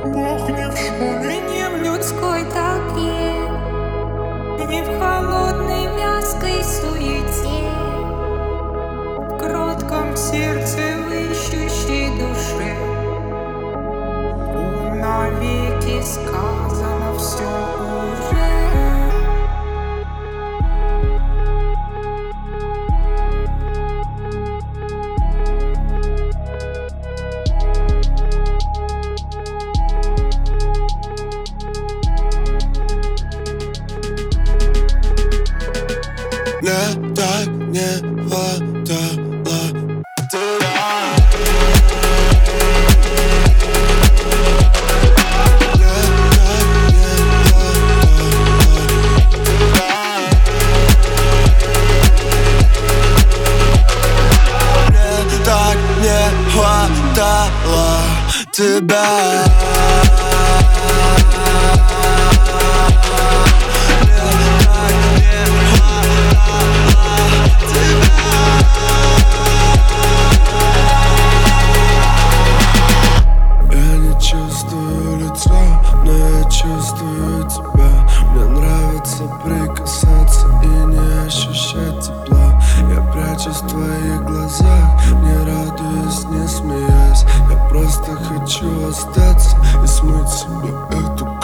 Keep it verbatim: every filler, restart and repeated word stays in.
Бог не в школе, не в людской толпе, не в холодной вязкой суете, в кротком сердце в ищущей душе. Навеки сказано все уже. Мне так не хватало тебя. Хватало тебя. Я не чувствую лица, но я чувствую тебя. Мне нравится прикасаться и не ощущать тепла. Я прячусь в твоих глазах, не радуясь, не смеясь. Я просто хочу остаться и смыть себе эту